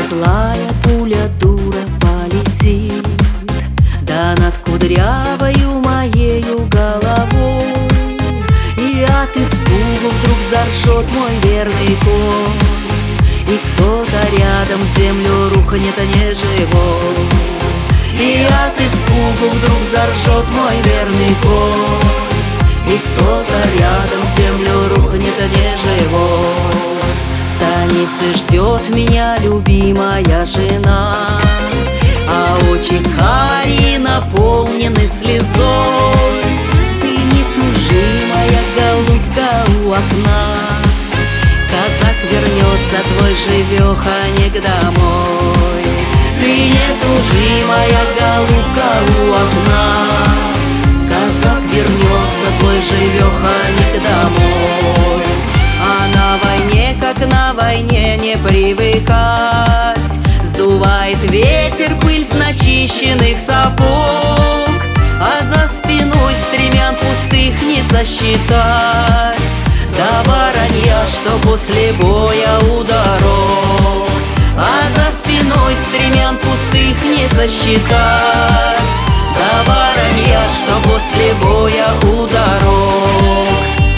злая пуля дура полетит, да над кудрявою моею головой, и от испуга вдруг заржет мой верный конь, и кто-то рядом в землю рухнет неживой. И от испуга вдруг заржет мой верный конь, и кто-то рядом в землю рухнет неживой. В станице ждет меня любимая жена, а очи карие наполнены слезой. Ты не тужи, моя голубка, у окна, казак вернется твой живеханик домой. Ты не тужи, моя голубка, у окна, казак вернется твой живеханик домой. А на войне, как на войне, не привыкать, сдувает ветер пыль с начищенных сапог, а за спиной стремян пустых не сосчитать, да воронья, что после боя у дорог. А за спиной стремян пустых не сосчитать, да воронья, что после боя у дорог.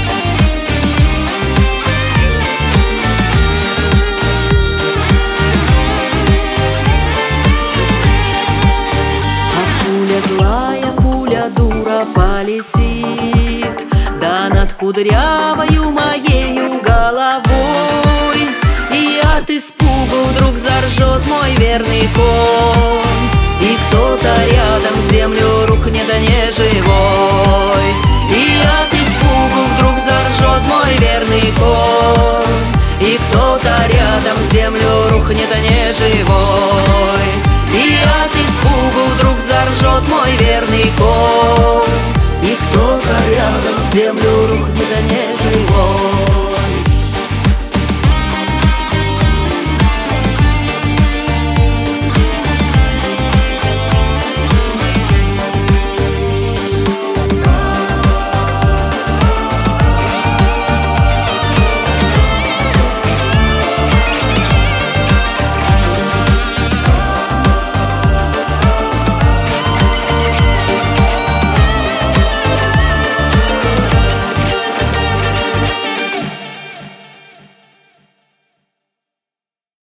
А пуля злая, пуля дура полетит, да над кудрявою моею головой, и от испуга вдруг заржет мой верный конь, и кто-то рядом в землю рухнет неживой. И от испуга вдруг заржет мой верный конь, и кто-то рядом в землю рухнет неживой. И от испуга вдруг заржет мой верный конь, и кто-то рядом в землю рухнет неживой.